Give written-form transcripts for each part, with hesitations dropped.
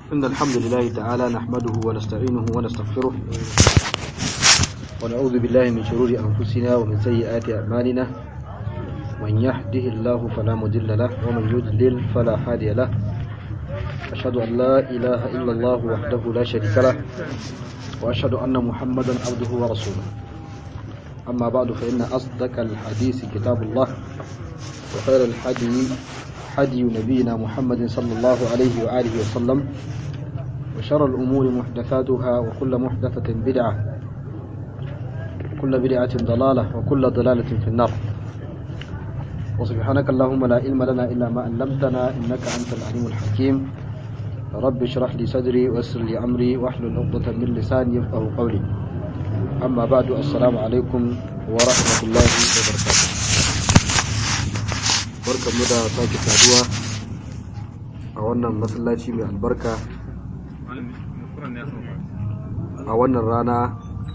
إن الحمد لله تعالى نحمده ونستعينه ونستغفره ونعوذ بالله من شرور أنفسنا ومن سيئات أعمالنا من يهده الله فلا مضل له ومن يضلل فلا هادي له أشهد أن لا إله إلا الله وحده لا شريك له وأشهد أن محمدا عبده ورسوله أما بعد فإن أصدق الحديث كتاب الله وخير الحديث حدي نبينا محمد صلى الله عليه وآله وسلم وشر الأمور محدثاتها وكل محدثة بدعة وكل بدعة ضلالة وكل ضلالة في النار وسبحانك اللهم لا علم لنا إلا ما علمتنا إنك أنت العليم الحكيم رب اشرح لي صدري ويسر لي أمري واحلل عقدة من لساني يفقهوا قولي أما بعد السلام عليكم ورحمة الله وبركاته barkanmu da sake saduwa a wannan masallaci mai albarka a wannan rana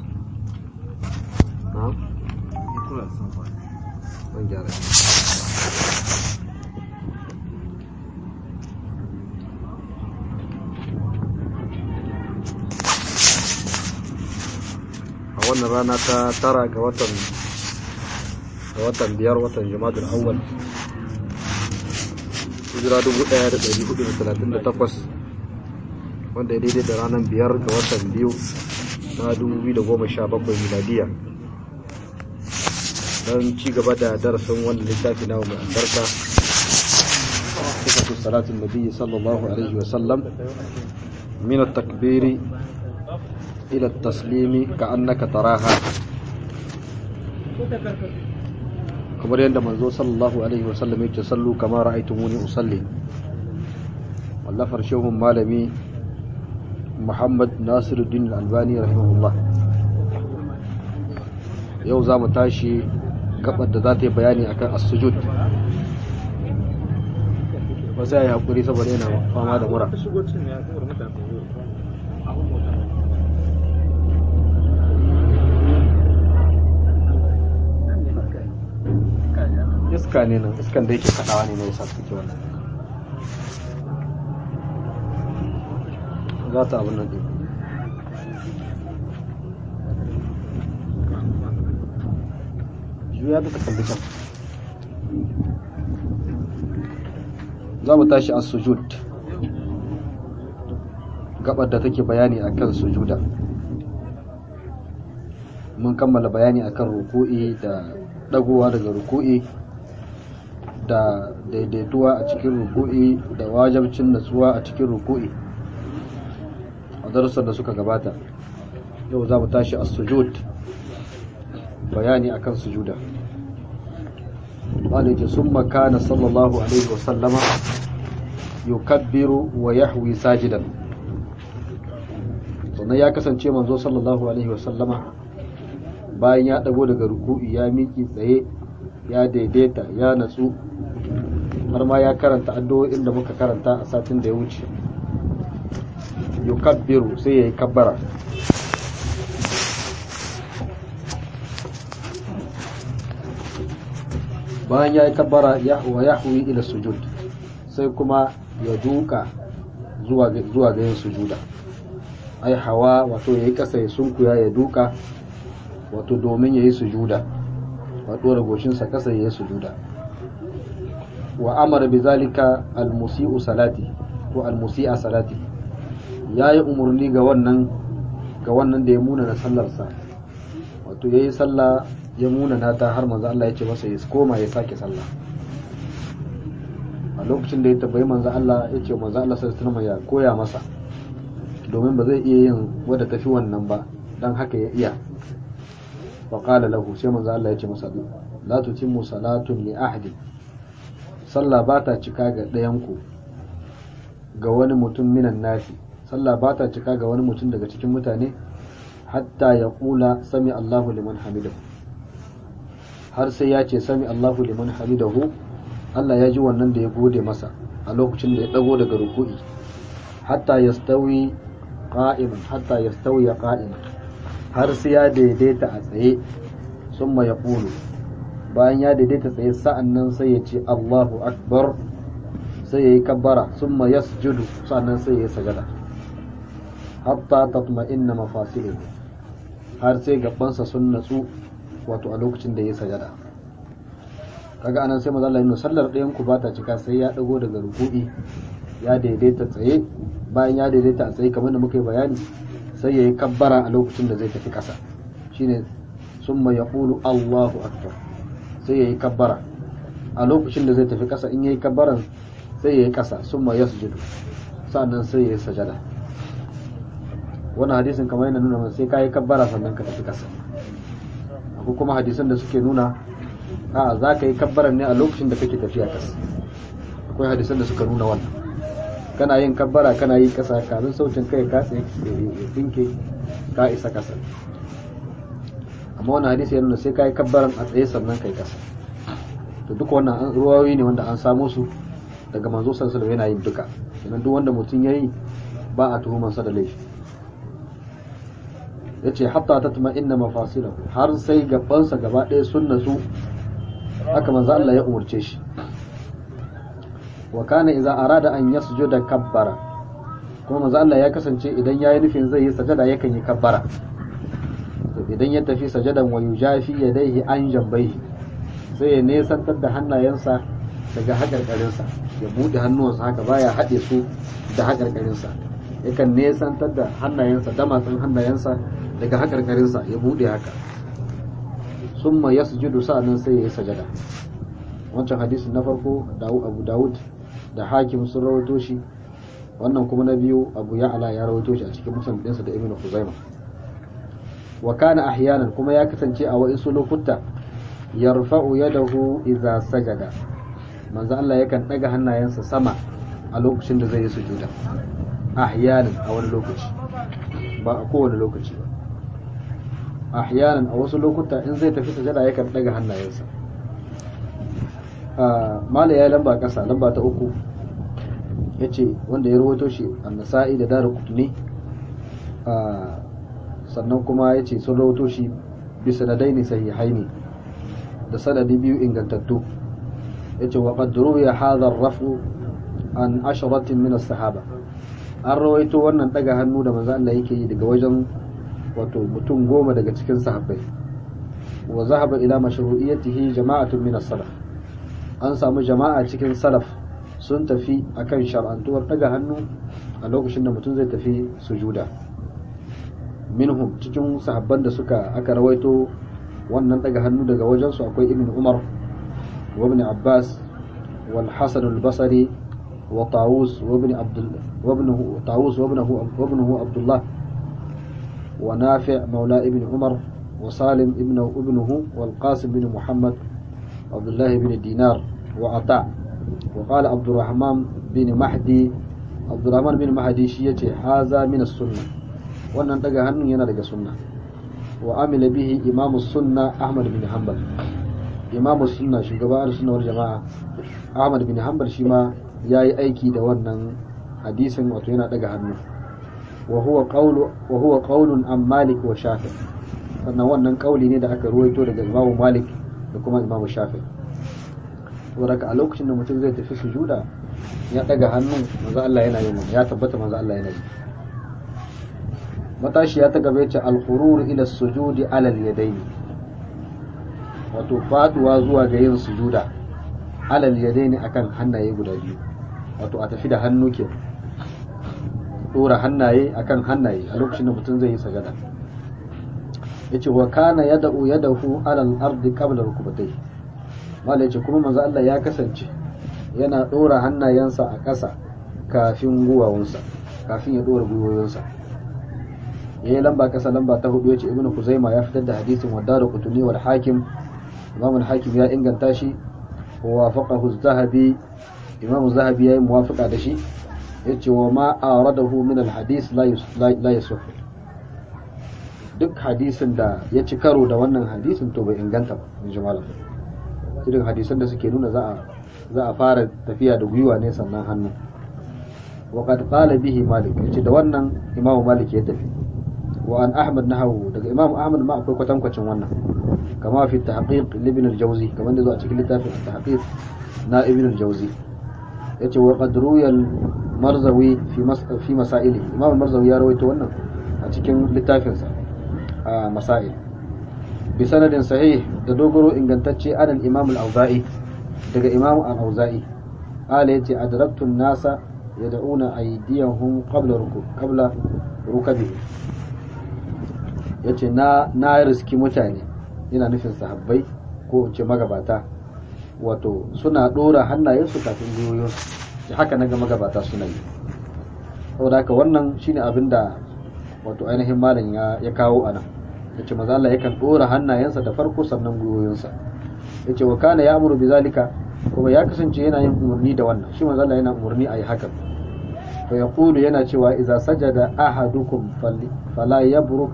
ta tara ga watan biyar watan Jumadal Awwal hijira 1438 wanda ya daidai da ranar 5 ga watan biyu na 2017 miladiya don ci gaba da darasin wannan littafi na mai albarka sifatu salatin nabiyyi sallallahu alaihi wasallam min at-takbiri ila at-taslimi ka'annaka taraha, kamar yadda manzo sallallahu alaihi wasallam yake sallu kama ra'aytumuni usalli. wallafar shehun malami Muhammad Nasiruddin Al-Albani rahimahullah. yau zamu tashi gabar da za ta yi bayani akan as-sujud. ba sai ya hakuri saboda yana fama da mura. iska ne nan, iskan da yake kadawa ne na yasa suke wannan za ta abin nan ɗin. juya da ta kalli can. za mu tashi a sujud, gabar da take bayani akan sujuda. mun kammala bayani akan ruku'i da dagowa daga ruku'i da daidaituwa a cikin ruku'i da wajibcin natsuwa a cikin ruku'i a darussan da suka gabata. yau za mu tashi a sujud, bayani akan sujuda. wanda yake summa kana sallallahu alaihi wasallama yukabbiru wa yahwi sajidan. sannan ya kasance manzo sallallahu alaihi wasallama bayan ya dago daga ruku'i ya miki tsaye ya daidaita ya natsu, har ma ya karanta addu'o'in da muka karanta a satin da ya wuce. yukabbiru sai yayi kabbara, bayan yayi kabbara wa yahwi ila sujud, sai kuma ya duka zuwa ga yin sujuda. ai hawa wato yayi kasa ya sunkuya ya duka wato domin yayi sujuda, wato da goshinsa kasa yayi sujuda. wa amara bizalika almusi'u salati ko almusi'a salati, yayi umurni ga wannan da ya muna na sallarsa, wato yayi sallah ya muna nata har manzo Allah ya ce masa ya koma ya sake sallah. a lokacin da ya tabbai manzo Allah ya ce manzo Allah sallallahu alaihi wasallam ya koya masa, domin ba zai iya yin wadda tafi wannan ba, dan haka ya iya. fa qala lahu, sai manzo Allah ya ce masa la tutimmu salatun li ahadin, sallah ba ta cika ga ɗayanku, ga wani mutum minan nasi, sallah ba ta cika ga wani mutum daga cikin mutane, hatta ya kula sami Allahu liman hamidahu, har sai ya ce sami Allahu liman hamidahu, Allah ya ji wannan da ya gode masa a lokacin da ya dago daga ruku'i. hatta yastawi qa'iman har sai ya daidaita a tsaye. summa yaqulu, bayan ya daidaita tsaye sa'annan sai ya ce Allahu akbar, sai yayi kabbara. summa yasjudu, sa'annan sai yayi sajada. hatta tatma'inna mafasiluhu, har sai gabansa sun natsu wato a lokacin da ya sajada. Kaga anan sai manzo Allah ya sallar ɗayan ku ba ta cika sai ya dago daga ruku'i, ya daidaita tsaye, bayan ya daidaita a tsaye kamar da muka yi bayani sai yayi kabbara a lokacin da zai tafi ƙasa, shine summa yaqulu Allahu akbar, sai yayi kabbara a lokacin da zai tafi ƙasa. In yayi kabbaran sai yayi ƙasa, summa yasjudu, sannan sai yayi sajada. Wannan hadisin kamar yana nuna sai kai kabbara sannan ka tafi ƙasa. Akwai kuma hadisan da suke nuna a za ka yi kabbaran ne a lokacin da kake tafiya ƙasa. Akwai hadisan da suka nuna wannan, kana yin kabbara kana yi ƙasa kafin sautin kai ka tsaye dinke ka isa ƙasa. Amma wannan hadisi ya nuna sai ka yi kabbaran a tsaye sannan kai ƙasa. To duka wannan ruwayoyi ne wanda an samu su daga manzo sallallahu alaihi wasallam yana yin duka. Sannan duk wanda mutum yayi ba a tuhuman sa da laifi. Yace hatta tatma'inna mafasilahu, har sai gabansa gaba ɗaya sun natsu, haka manzo Allah ya umurce shi. Wa kana idza arada an yasjuda kabbara, kuma manzo Allah ya kasance idan yayi nufin zai yi sajada yakan yi kabbara. To idan ya tafi sajadan wa yujafi yadayhi an jambaihi, sai ya nesantar da hannayensa daga haƙarƙarinsa, ya buɗe hannuwansa haka baya haɗe su da haƙarƙarinsa, yakan nesantar da hannayensa, damatsin hannayensa daga haƙarƙarinsa ya buɗe haka. Summa yasjudu, sa'annan sai ya yi sajada. Wancan hadisin na farko Abu Dawud da Hakim sun rawaito shi, wannan kuma na biyu Abu Ya'la ya rawaito shi a cikin Musnad ɗinsa da Ibn Khuzaimah. Wa kana ahyanan, kuma ya kasance a wa'isu lokuta yarfa'u yadahu idza sajada, manzo Allah yakan daga hannayensa sama a lokacin da zai yi sujuda. Ahyanan, a wani lokaci, ba a kowane lokaci ba. Ahyanan, a wasu lokuta in zai tafi sujada yakan daga hannayensa. Mala ya lamba kasa, lamba ta 3 yace wanda ya rawaito shi An-Nasa'i da Daraqutni, sannan kuma yace sun rawaito shi bi sanadaini sahihaini, da sanadi biyu ingantattu. Yace wa qad ruwiya hadha ar-raf'u an asharatin min as-sahaba, an rawaito wannan daga hannu da manzo Allah yake yi daga wajen wato mutum 10 daga cikin sahabbai. Wa zahaba ila mashru'iyyatihi jama'atun min as-salaf, an samu jama'a cikin salaf sun tafi akan shar'antuwar daga hannu a lokacin da mutum zai tafi sujuda. Minhum, cikin sahabban da aka rawaito wannan daga hannu daga wajen su akwai Ibn Umar wa Ibn Abbas wal Hasan al-Basri wa Tawus wa Ibn Abdullah wa Nafi' maula Ibn Umar wa Salim ibnuhu wal Qasim bin Muhammad Abdullah bin Dinar wa Ata. Wa qala Abdurrahman bin Mahdi shi yace haza min as-sunnah, wannan daga hannun yana daga sunna. Wa amila bihi imamu sunna Ahmad bin Hanbal, imamu sunna shugaba al-sunna wal jama'a Ahmad bin Hanbal shi ma yayi aiki da wannan hadisin, wato yana daga hannu. wa huwa qawlun an Malik wa Shafi', sannan wannan kauli ne da aka ruwaito daga Imam Malik da kuma Imam Shafi'. saboda a lokacin da mutum zai tafi sujuda ya daga hannu, manzo Allah yana yin, ya tabbata manzo Allah yana yi. Matashi ya ta gaba yace al-khurur ila as-sujudi ala al-yadayn, wato faduwa zuwa ga yin sujuda ala al-yadayn akan hannaye guda biyu, wato a tafi da hannu ke dora hannaye akan hannaye a lokacin da mutum zai yi sajada. Yace wa kana yadahu ala al-ardi qabla rukbatayhi, mala yace kuma manzo Allah ya kasance yana dora hannayensa a ƙasa kafin guwawunsa, kafin ya dora guwawunsa. Yayi lamba ƙasa lamba ta 4 yace Ibn Khuzaimah ya fitar da hadisin wa Daraqutni wal Hakim, Imam al-Hakim ya inganta shi, wa wafaqahu az-Zahabi, Imam az-Zahabi yayi muwafaqa da shi. Yace wa ma aradahu min al-hadith la yasih, duk hadisin da ya ci karo da wannan hadisin to bai inganta ba, in ji malam. Irin hadisan da suke nuna za a fara tafiya da gwiwa ne sannan hannu. Wa qad qala bihi Malik, yace da wannan Imam Malik ya tafi. Wa an Ahmad nahawu, daga Imam Ahmad ma akwai kwatankwacin wannan, kama fi tahqiq ibn al-Jawzi, kamar da zo a cikin littafin tahqiq na ibn al-Jawzi. yace wa qad ruya al-marzawi fi masail imam al-marzawi ya rawaito wannan a cikin littafinsa a masail bi sanadin sahih da dogoro ingantacce an al-imam al-auza'i daga imam al-auza'i qala yace adraktu an-nasa yad'una aydiyahum qabla rukabihi yace na riski mutane ina nufin sahabbai ko in ce magabata wato suna dora hannayensu kafin gwiwoyinsu haka naga magabata suna yi saboda haka wannan shine abinda wato ainihin malam ya kawo anan yace maza Allah yakan dora hannayensa da farko sannan gwiwoyinsa yace wa kana ya'muru bizalika kuma ya kasance yana yin umarni da wannan shi maza Allah yana umarni ayi haka fa yaqulu yana cewa idza sajada ahadukum fala yabruk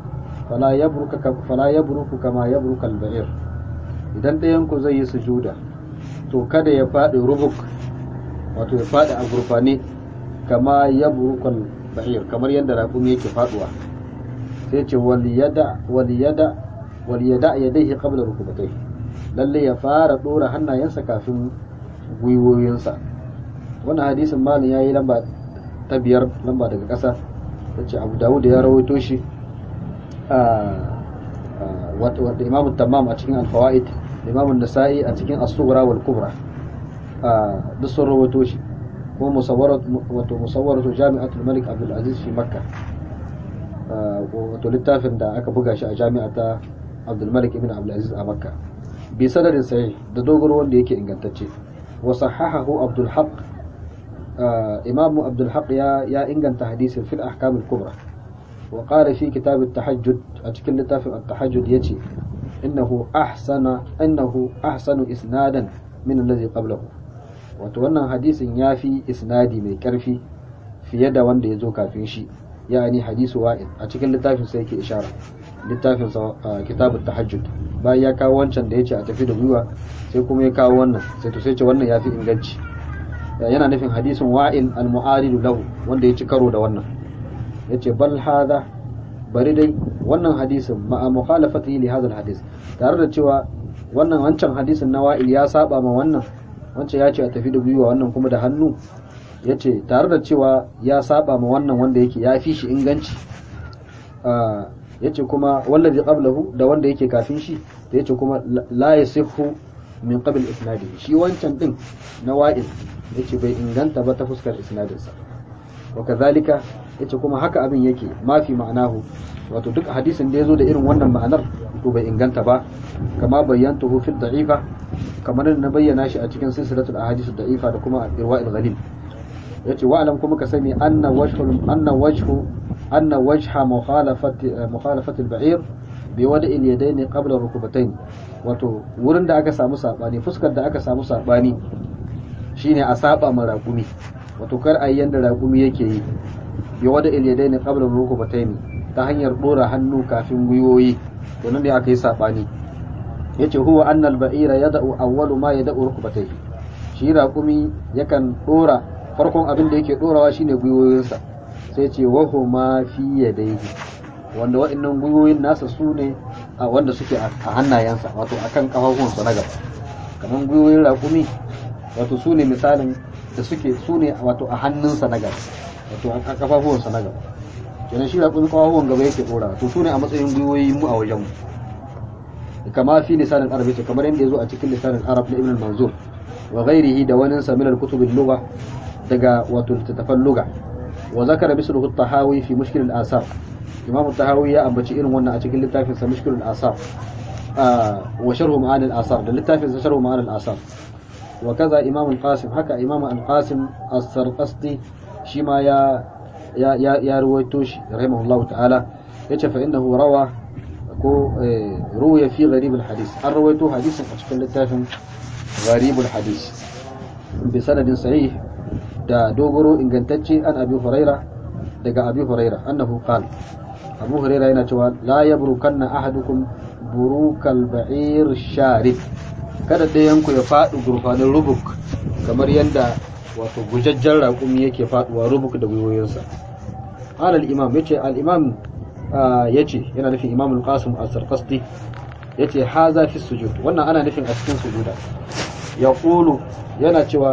kama yabruka al-ba'ir idan ɗayan ku zai yi sujuda to kada ya faɗi rubuk wato ya faɗi a gurfane kama yabruka al-ba'ir kamar yadda raƙumi yake faɗuwa sai ce waliyada yadayhi qabla rukubatayhi lalle ya fara dora hannayensa kafin gwiwoyinsa wannan hadisin malin yayi lamba ta 5 lamba daga ƙasa yace Abu Dawud ya rawaito shi wato Imam Tammam a cikin al-Fawaid Imam An-Nasa'i a cikin As-Sughra wal Kubra duk sun rawaito shi kuma musawwaratu Jami'atul Malik Abdul Aziz fi Makkah wato littafin da aka buga shi a jami'a ta Abdul Malik ibn Abdul Aziz a Makka bi sanadin sahih da dogoro wanda yake ingantacce wa sahahahu Abdul Haq Imam Abdul Haq ya inganta hadisin fil ahkam al-kubra wa qala fi kitab at-tahajjud a cikin littafin at-tahajjud yace innahu ahsanu isnadan min alladhi qablahu wato wannan hadisin yafi isnadi mai karfi fiye da wanda ya zo kafin shi yani hadisu wa'id a cikin littafin sai yake ishara littafin sa kitabut tahajjud bayan ya kawo wancan da yace a tafi da gwiwa sai kuma ya kawo wannan sai to sai ce wannan yafi inganci yana nufin hadisin wa'il al-mu'arid lahu wanda ya ci karo da wannan yace bal hada bari dai wannan hadisin ma'a mukhalafatihi li hadha al-hadis tare da cewa wannan wancan hadisin na wa'il ya saba ma wannan wancan ya ce a tafi da gwiwa wannan kuma da hannu yace tare da cewa ya saba ma wannan wanda yake ya fi shi inganci yace kuma wallazi qablahu da wanda yake kafin shi da yace kuma la yasihhu min qabl isnadi shi wancan din na wa'il yace bai inganta ba ta fuskar isnadin sa wa kadhalika yace kuma haka abin yake mafi ma'anahu wato duk hadisin da yazo da irin wannan ma'anar to bai inganta ba kama bayyantuhu fi da'ifa kamar na bayyana shi a cikin silsilatul ahadith da'ifa da kuma irwa'il ghalil yace wa'lam kuma ka sani anna wajha mukhalafati al-ba'ir bi wada'il yadayn qabla rukbatayn wato wurin da aka samu sabani fuskar da aka samu sabani shine a saba ma raqumi wato kar ayyan da raqumi yake yi bi wada'il yadayn qabla rukbatayn ta hanyar dora hannu kafin gwiwoyi to nan ne aka yi sabani yace huwa anna al-ba'ira yada'u awwalu ma yada'u rukbatayhi shi raqumi yakan dora farkon abin da yake dorawa shine gwiwoyinsa sai ce wa huma fi yadayhi wanda wa'annan gwiwoyin nasa sune wanda suke a hannayensa wato akan kafafunsa na gaba kaman gwiwoyin raqumi wato sune misalin da suke sune wato a hannunsa na gaba wato a kafafunsa na gaba kenan shi raqumi kafafun gaba yake dora to sune a matsayin gwiwoyi mu a wajen mu kama fi lisanin arabi kamar yadda yazo a cikin lisanin arab na ibn al-manzur wa ghairihi da wani min al-kutub al-lugha daga wato littattafan lugha wa zakara bisruhu at-tahawi fi mushkil al-asar imam at-tahawi ya ambaci irin wannan a cikin littafin sa mushkil al-asar wa sharh ma'ani al-asar da littafin sa sharh ma'ani al-asar wa kaza imam al-qasim haka imam al-qasim as-sarqasti shi ma ya ruwaito shi rahimahullahu ta'ala yace fa innahu rawa ko ruwaya fi gharib al-hadith an rawaito hadisin a cikin littafin gharib al-hadith bi sanadin sahih da dogoro ingantacce an abi huraira daga abi huraira annahu qala abu huraira yana cewa la yabrukanna ahadukum burukal ba'ir sharib kada dayan ku ya fadu gurfanin rubuk kamar yanda wato gujajjen raƙumi yake faduwa rubuk da gwiwoyinsa qala al-imam yace al-imam yace yana nufin imam al-qasim as-sarqasti yace haza fi sujud wannan ana nufin a cikin sujuda yaqulu yana cewa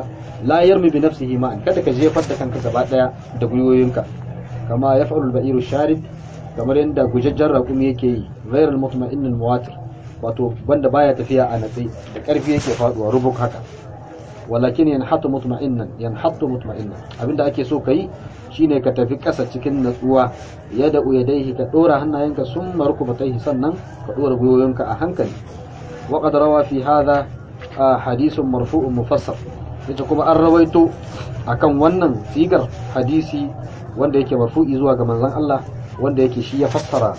la yarmi bi nafsihi ma'an, kada ka jefar da kanka gaba daya da gwiwoyinka, kama yaf'alu al-ba'iru sharid, kamar yadda gujajjen raƙumi yake yi, ghayr al-mutma'in al-muwatir, wato banda baya tafiya a natsi da ƙarfi yake faduwa rubuk haka, walakin yanhatu mutma'innan, abinda ake so kai shine ka tafi ƙasa cikin natsuwa, yada'u yadayhi, ka dora hannayenka summa rukubatayhi, sannan ka dora gwiwoyinka a hankali. wa qad rawa fi hadha hadithun marfu'un mufassal, yace kuma an rawaito akan wannan sigar hadisi wanda yake marfu'i zuwa ga manzon Allah, wanda yake shi ya fassara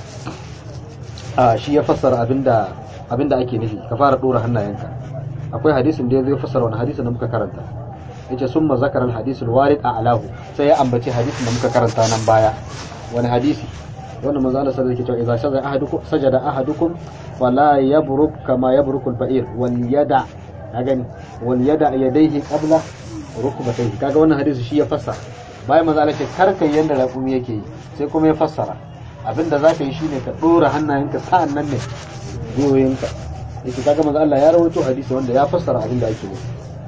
abinda ake nufi, ka fara dora hannayenka. akwai hadisin da zai fassara wani hadisin da muka karanta, yace summa zakara al-hadithul warid a'lahu, sai ya ambaci hadisin da muka karanta nan baya. wani hadisi? wannan manzo Allah sallallahu alaihi wasallam yake cewa idza sajada ahadukum fala yabruk kama yabruku al-ba'ir wal yada, wal yada yadayhi qabla rukbatayhi. kaga wannan hadisi shi ya fassara. bayan manzo Allah ce karkai yanda raƙumi yake yi, sai kuma ya fassara abinda zaka yi shine ka dora hannayenka sa'an nan ne goyoyinka. yake kaga manzo Allah ya rawaito hadisi wanda ya fassara abinda ake yi.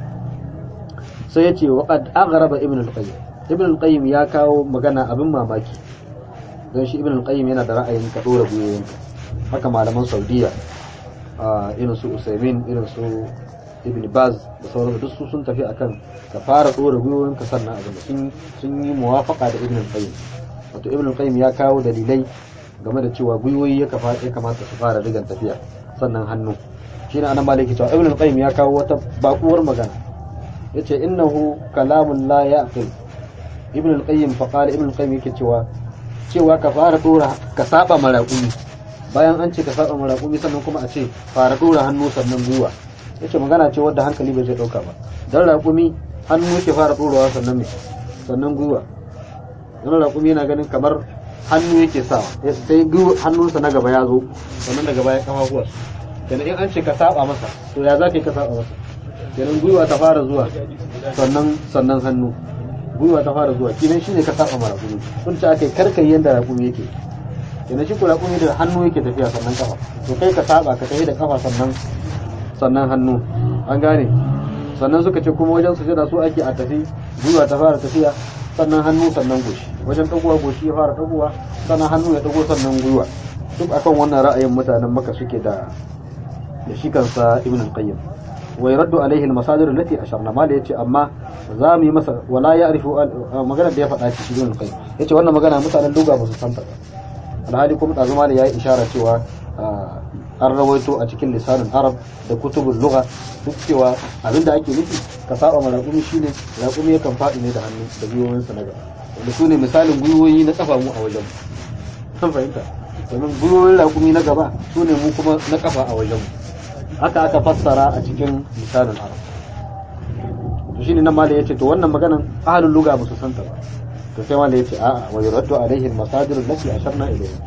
sai yace wa qad aghraba ibn al-qayyim ya kawo magana abin mamaki, don shi ibn al-qayyim yana da ra'ayin ka dora goyoyinka. haka malaman Saudiya irin su Usaimin, irin su Ibn Baz da sauransu duk su sun tafi akan ka fara dora gwiwoyinka sannan abin da sun yi muwafaqa da Ibn al-Qayyim. wato Ibn al-Qayyim ya kawo dalilai game da cewa gwiwoyi ya kamata su fara rigan tafiya sannan hannu. shine anan malaki cewa Ibn al-Qayyim ya kawo wata bakuwar magana, yace innahu kalamun la ya'qil. Ibn al-Qayyim fa qala Ibn al-Qayyim yake cewa ka fara dora, ka saba maraƙumi, bayan an ce ka saba maraƙumi sannan kuma a ce fara dora hannu sannan gwiwa. yace magana ce wadda hankali bai zai dauka ba, dan raƙumi hannu ke fara dorawa sannan gwiwa. dan raƙumi yana ganin kamar hannu yake sawa, sai hannunsa na gaba ya zo sannan daga baya kafafuwa. kenan in an ce ka saba masa, to ya zaka ka saba masa? kenan gwiwa ta fara zuwa sannan hannu, gwiwa ta fara zuwa, kinan shine ka saba ma raƙumi. kun ce akai karkai yanda raƙumi yake, kenan shi ko raƙumi da hannu yake tafiya sannan kafa, to kai ka saba ka tafi da kafa sannan hannu. an gane? sannan suka ce kuma wajen sujada su ake a tafi gwiwa ta fara tafiya sannan hannu sannan goshi, wajen dagowa goshi ya fara dagowa sannan hannu ya dago sannan gwiwa. duk akan wannan ra'ayin mutanen Makka suke da shi kansa Ibn al-Qayyim. wa yaraddu alaihi al-masadir allati asharna, ma da yace amma za mu yi masa wala ya'rifu magana da ya faɗa shi Ibn al-Qayyim, yace wannan magana mutanen lugha ba su san ta ba. alhali kuma da zuma da yayi isharar cewa an rawaito a cikin lisanin arab da kutubul lugha duk cewa abinda ake nufi ka saba ma raƙumi shine raƙumi yakan faɗi ne da hannu da gwiwoyinsa na gaba, wanda su ne misalin gwiwoyi na kafa mu a wajen. kan fahimta? domin gwiwoyin raƙumi na gaba su ne mu kuma na kafa a wajen mu. haka aka fassara a cikin lisanin arab. to shine nan malai yace to wannan maganan ahlul lugha ba su santa ba. to sai malai yace a'a wa yuraddu alaihi al-masadir allati asharna ilayha,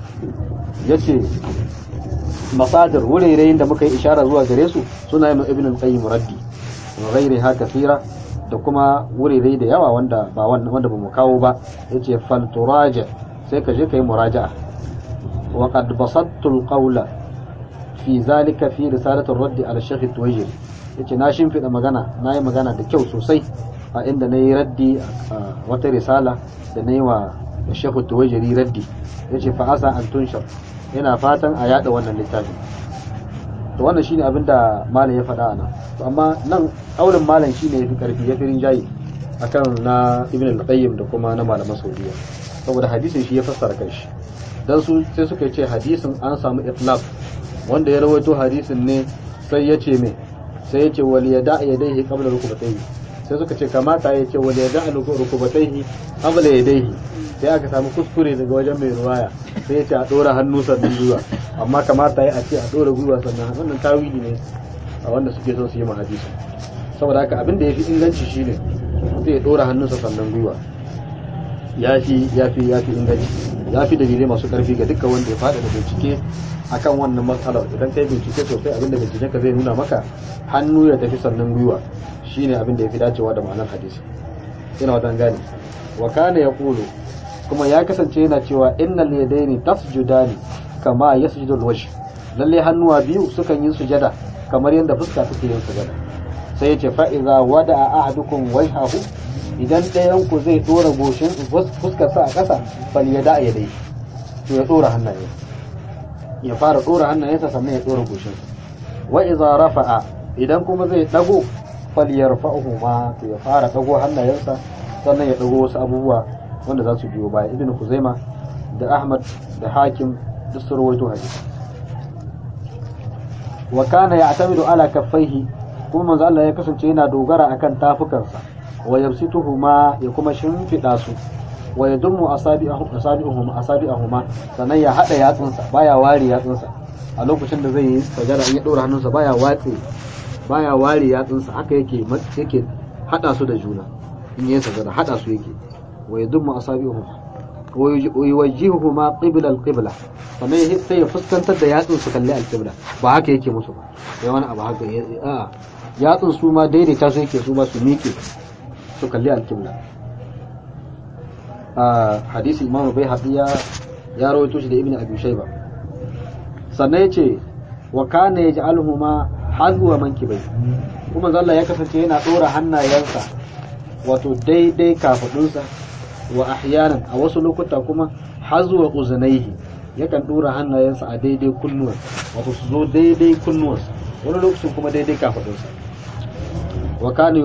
yace masadir wuraren da muka yi ishara zuwa gare su suna yin Ibn al-Qayyim raddi, ghairi ha kathira, da kuma wurare da yawa wanda ba mu kawo ba. yace fal turaja, sai ka je kai muraja'a. wa qad basattu al-qawla fi zalika fi risalati ar-radd ala Sheikh Tuwajiri, yace na shimfida magana, nayi magana da kyau sosai a inda nayi raddi wata risala da nayi wa Sheikh Tuwajiri raddi. yace fa asa an tunshar, yana fatan a yada wannan littafin. to wannan shine abinda malam ya faɗa anan. to amma nan aulin malam shine yafi karfi, yafi rinjayi akan na Ibn al-Qayyim da kuma na malaman Saudiya, saboda hadisin shi ya fassara kanshi. dan su sai suka ce hadisin an samu itlaq, wanda ya rawaito hadisin ne sai yace me, sai yace wal yada yadayhi qabla rukubatayhi, sai suka ce kamata yace wal yada rukubatayhi qabla yadayhi, sai aka samu kuskure daga wajen mai ruwaya, sai ya ce a dora hannu sannan gwiwa, amma kamata ya ce a dora gwiwa sannan. wannan tawili ne a wanda suke so su yi hadisi. saboda haka abin da yafi inganci shine sai ya dora hannunsa sannan gwiwa, yafi inganci, yafi dalilai masu karfi ga dukkan wanda ya fada da bincike akan wannan matsalar. idan kai bincike sosai, abin da binciken ka zai nuna maka hannu ya tafi sannan gwiwa shine abin da yafi dacewa da ma'anar hadisi. ina wadan gane. wa kana yaqulu, kuma ya kasance yana cewa innal yadaini tasjudani kama yasjudu alwajh, lalle hannuwa biyu sukan yin sujada kamar yadda fuska take yin sujada. sai yace fa iza wada'a ahadukum wajhahu idan ɗayan ku zai dora goshin fuskar sa a ƙasa fal yada yadai to ya dora hannaye ya fara dora hannayensa sannan ya dora goshin wa iza rafa'a idan kuma zai dago fal yarfa'uhu ma to ya fara dago hannayensa sannan ya dago wasu abubuwa wanda za su biyo baya. Ibn Khuzaimah da Ahmad da Hakim duk sun rawaito hadisi. wa kana ya'tamidu ala kaffaihi kuma manzo Allah ya kasance yana dogara akan tafukansa wa yabsituhuma ya kuma shimfida su wa yadummu asabi'ahuma sannan ya hada yatsunsa baya ware yatsunsa a lokacin da zai yi sajada in ya dora hannunsa baya ware yatsunsa haka yake hada su da juna in yayin sajada hada su yake wa yadummu asabi'ahuma wa yuwajjihuhuma qibla al-qibla sannan sai ya fuskantar da yatsun su kalli al-qibla ba haka yake musu ba sai wani abu haka yatsun su ma daidaita su yake su ba su miƙe su kalli al-qibla. Hadisi Imam Baihaqi ya rawaito shi da Ibn Abi Shayba sannan yace wa kana yaj'aluhuma hazwa mankibai kuma Allah ya kasance yana dora hannayensa wato daidai kafadunsa wa ahyanan a wasu lokuta kuma hazwa uzunaihi yakan dora hannayensa a daidai kunnuwan wato su zo daidai kunnuwansa wani lokacin kuma daidai kafadunsa wa kana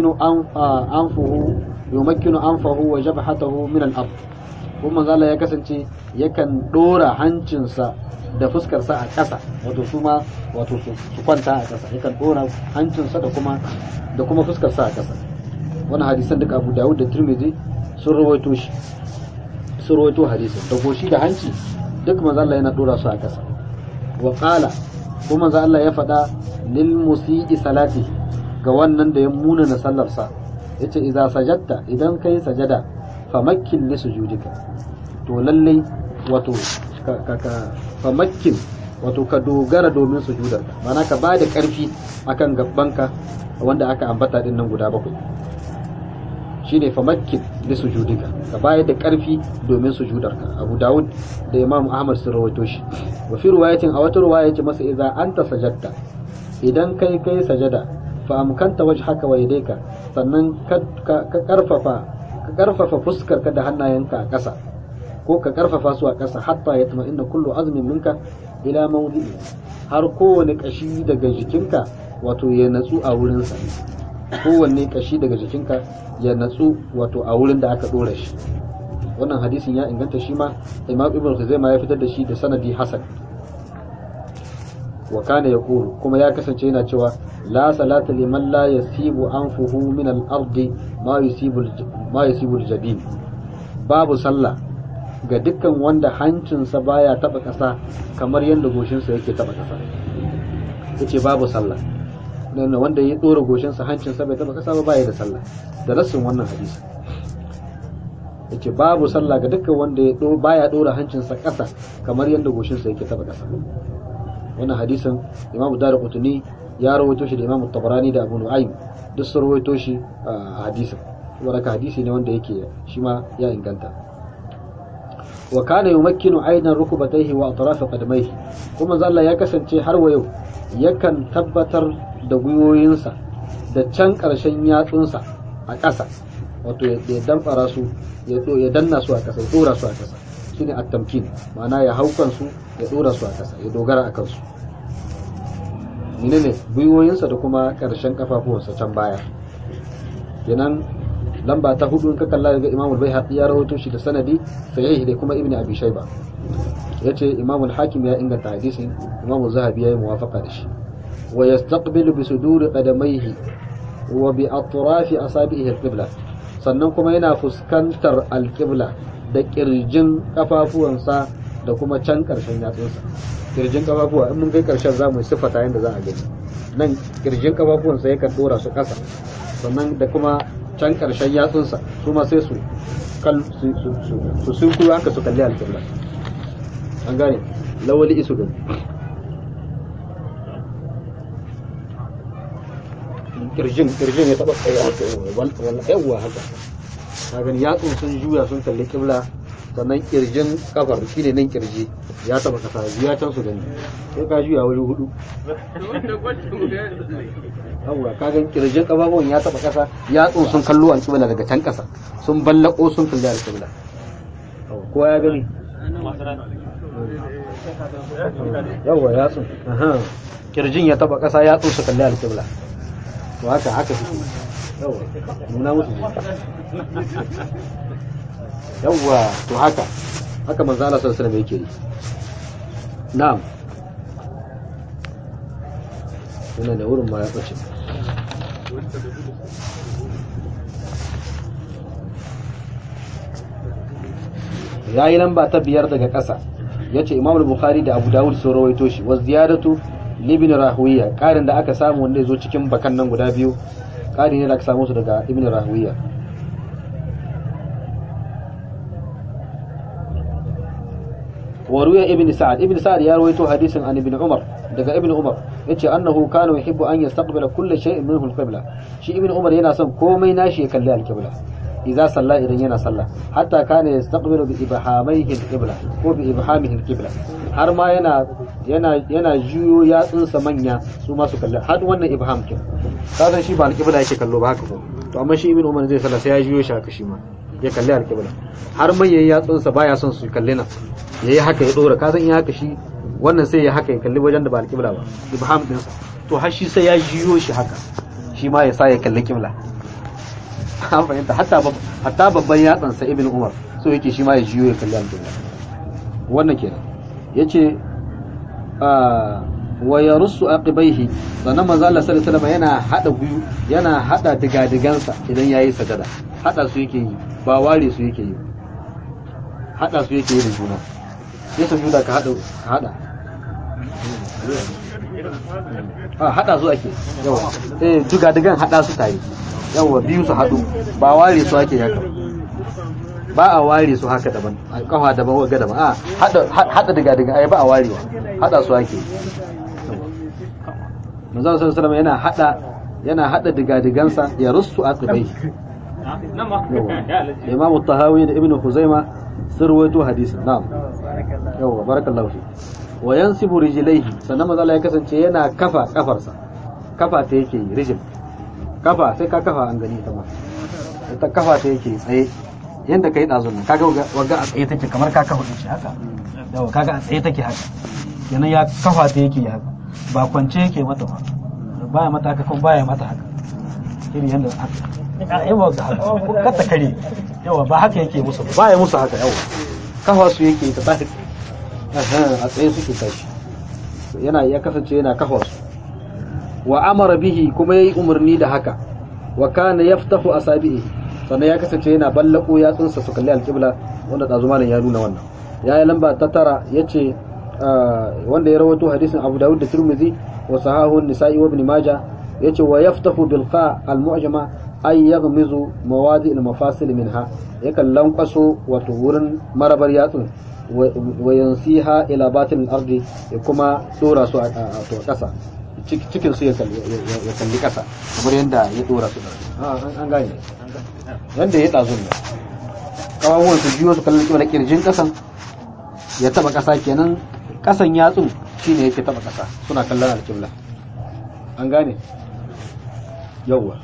yumakkinu anfahu wa jabhatahu min al-ard kuma Allah ya kasance yakan dora hancinsa da fuskarsa a ƙasa wato su kwanta a ƙasa yakan dora hancinsa da kuma fuskarsa a ƙasa. Wannan hadisan duka Abu Dawud da Tirmidhi sun rawaito hadisin da goshi da hanci duk manzo Allah yana dora su a ƙasa. Wa qala kuma manzo Allah ya faɗa lil musii salati ga wannan da ya muna na sallarsa yace idza sajadta idan kai sajada famakkin li sujudika to lalle wato famakkin wato ka dogara domin sujudarka ma'ana ka bada karfi akan gabbanka wanda aka ambata din nan guda bakwai shine famakkin li sujudika ka bayar da karfi domin sujudarka. Abu Dawud da Imam Ahmad sun rawaito shi. Wa fi riwayatin a wata riwaya yace masa idza anta sajadta idan kai sajada fa amkanta wajhaka wa yadayka sannan ka karfafa fuskarka da hannayenka a ƙasa ko ka karfafa su a ƙasa hatta ya inna kullu azmin minka ila mawdi'i har kowane kashi daga jikinka wato ya natsu a wurin sa kowanne kashi daga jikinka ya natsu wato a wurin da aka dora shi. Wannan hadisin ya inganta shi ma Imam Ibn Khuzaimah ya fitar da shi da sanadi hasan. Wa kana yaqulu kuma ya kasance yana cewa la salata liman la yasibu anfuhu min al-ardi ma yusibu al-jabin babu sallah ga dukkan wanda hancinsa baya taba kasa kamar yanda goshinsa yake taba kasa yace babu sallah dan wanda ya dora goshinsa hancinsa bai taba kasa ba baya da sallah da rasul wannan hadisi yace babu sallah ga dukkan wanda baya dora hancinsa kasa kamar yanda goshinsa yake taba kasa. Wannan hadisin Imam Darqutni ya rawaito shi da Imam Tabarani da Abu Nu'aym duk sun rawaito shi a hadisin waraka hadisi ne wanda yake shi ma ya inganta. Wa kana yumakkinu aidan rukubatayhi wa atraf qadmayhi kuma zalla ya kasance har wa yau yakan tabbatar da gwiwoyinsa da can karshen yatsunsa a ƙasa wato ya damfara su ya danna su a ƙasa ya dora su a ƙasa shine at-tamkin ma'ana ya haukan su ya dora su a ƙasa ya dogara akan su menene gwiwoyinsa da kuma ƙarshen kafafuwansa can baya kenan lamba ta hudu in ka kalla ga Imam al-Baihaqi ya rawaito shi da sanadi sahih da kuma Ibn Abi Shayba yace Imam al-Hakim ya inganta hadisin Imam az-Zahabi ya yi muwafaqa da shi wa yastaqbilu bi suduri qadamayhi wa bi atrafi asabihi al-qibla sannan kuma yana fuskantar al-qibla da kirjin kafafuwansa da kuma can karshen yatsunsa. Kirjin kafafuwa in mun kai karshen zamu sifata yanda za a gani nan kirjin kafafuwansa yakan dora su kasa sannan da kuma can karshen yatsunsa su ma sai su kuwa haka su kalli alƙibla an gane lawali isu gani kirjin ya taba tsaye haka yawa haka ka gani yatsun sun juya sun kalli ƙibla sannan kirjin kafar shine nan kirji ya taba kasa biya can su gani sai ka juya wuri hudu yawwa ka ga kirjin kafafuwan ya taba kasa yatsun sun kallo alƙibla daga can kasa sun ballako sun kalli alƙibla kowa ya gani yawwa yatsun kirjin ya taba kasa yatsun su kalli alƙibla to haka suke yawwa nuna musu yawwa to haka manzo Allah sallallahu alaihi wasallam yake yi na'am yana da wurin ma ya bace yayi lamba ta 5 daga ƙasa yace Imam al-Bukhari da Abu Dawud sun rawaito shi wa ziyadatu libn Rahuwiya karin da aka samu wanda yazo cikin bakan nan guda biyu kari ne da aka samu su daga Ibn Rahuwiya وروي ابن سعد يا رويته حديثا عن ابن عمر daga ibn umar yace annahu kana yuhibbu an yastaqbila kulli shay'in minhu al-qibla shi ibn umar yana son komai nashi ya kalli al-qibla idza salla idan yana salla hatta kana yastaqbilu bi ibhamayhi al-qibla ko bi ibhamihi al-qibla har ma yana juyo yatsunsa manya su ma su kalli har wannan ibham kin kasan shi ba al-qibla yake kallo ba haka ko to amma shi ibn umar zai salla sai ya juyo shi haka shi ma ya kalli al-qibla har manyan yatsunsa baya son su kalli na yayi haka ya dora kasan in haka shi wannan sai ya haka ya kalli wajen da ba al-qibla ba ibham din sa to har shi sai ya jiyo shi haka shi ma ya sa ya kalli qibla an fahimta hatta babban yatsan sa ibn umar so yake shi ma ya jiyo ya kalli al-qibla wannan kenan yace wa yarussu aqibaihi sannan manzo Allah sallallahu alaihi wasallam yana hada digadigansa idan yayi sajada hada su yake yi ba ware su yake yi hada su yake yi da juna sai sujuda ka hada hada su ake yawa digadigan hada su tare yawa biyu su hadu ba ware su ake haka ba a ware su haka daban kafa daban waga daban hada digadigan ai ba a warewa hada su ake manzo sallallahu alaihi wasallam yana hada digadigansa ya russu aqibai Imam Tahawi da Ibn Khuzaimah sun rawaito hadisin na'am yawa barakallahu fi wa yansibu rijlaihi sannan manzo Allah ya kasance yana kafa kafarsa kafa ta yake rijil kafa sai ka kafa an gani ta ma ta kafa ta yake tsaye yanda kai dazun nan kaga waga a tsaye take kamar ka kafa dace haka yawa kaga a tsaye take haka kenan ya kafa ta yake haka ba kwance yake mata ba baya mata haka kuma baya mata haka irin yanda haka yawa ga haka kata kare yawa ba haka yake musu ba ya musu haka yawa kafa su yake ta tafi a tsaye suke tashi ya kasance yana kafa su wa amara bihi kuma yayi umarni da haka wa kana yaftahu asabihi sannan ya kasance yana ballako yatsunsa su kalli alqibla wanda dazumanin ya nuna wannan yayi lamba ta 9 yace wanda ya rawaito hadisin Abu Dawud da Tirmidhi wa sahahu an-Nisa'i wa Ibn Majah yace wa yaftahu bil qa al-mu'jama ay yaghmizu mawadi al-mafasil minha yakan lankwaso wato wurin marabar yatsun wa yansiha ila batin al-ardi ya kuma dora su a kasa cikin su ya kalli kasa kamar yanda ya dora su an gane yanda ya dazu ne kawawon su jiyo su kalli kibla kirjin kasan ya taba kasa kenan kasan yatsun shine yake taba kasa suna kallon al-qibla an gane yawwa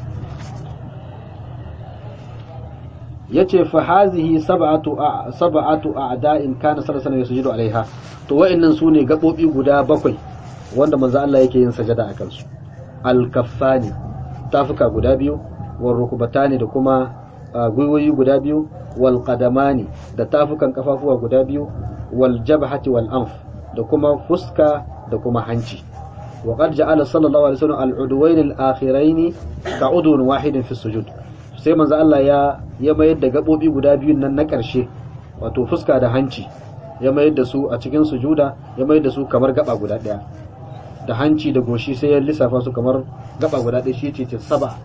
yace fa hazihi sab'atu a'da'in kana sallallahu alaihi wasallam yasjudu alaiha to wa'annan sune gabobi guda 7 wanda manzo Allah yake yin sajada akan su al-kaffani tafuka guda 2 wal rukbatani da kuma gwiwoyi guda 2 wal qadamani da tafukan kafafuwa guda 2 wal jabhati wal anf da kuma fuska da kuma hanci wa qad ja'ala sallallahu alaihi wasallam al-udwayn al-akhirayn ka'udun wahidin fi sujud sai manzo Allah ya mayar da gabobi guda biyun nan na ƙarshe wato fuska da hanci ya mayar da su a cikin sujuda ya mayar da su kamar gaba guda daya da hanci da goshi sai ya lissafa su kamar gaba guda daya shi yace saba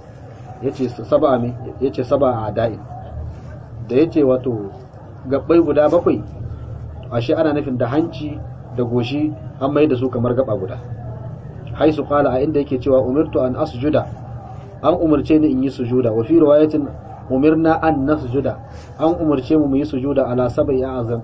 yace saba a da'in da yace wato gabbai guda 7 ashe ana nufin da hanci da goshi an mayar da su kamar gaba guda haisu qala a inda yake cewa umirtu an asjuda an umarce ni in yi sujuda wa fi riwayatin umirna an nasjuda an umarce mu yi sujuda ala sab'i a'zam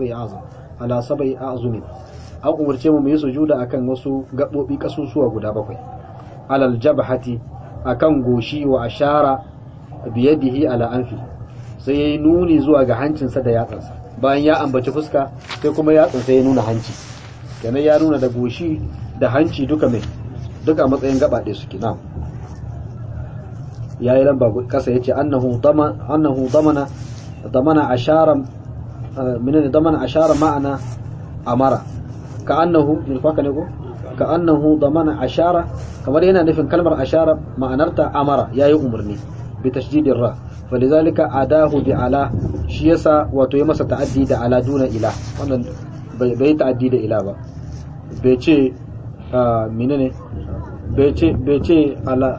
an umarce mu yi sujuda akan wasu gabobi kasusuwa guda 7 alal jabhati akan goshi wa ashara biyadihi ala anfi sai yayi nuni zuwa ga hancinsa da yatsansa bayan ya ambaci fuska sai kuma yatsansa ya nuna hanci kenan ya nuna da goshi da hanci duka matsayin gaba ɗaya suke na yayi lamba kasa yace annahu damana ashara ma'ana amara ka'annahu min faka ne ko ka'annahu damana ashara kamar yana nufin kalmar ashara ma'anarta amara yayi umarni bi tashdidin ra falizalika adahu bi ala shi yasa wato ya masa ta'addi da ala duna ila wannan bai ta'addi da ila ba bai ce menene bai ce ala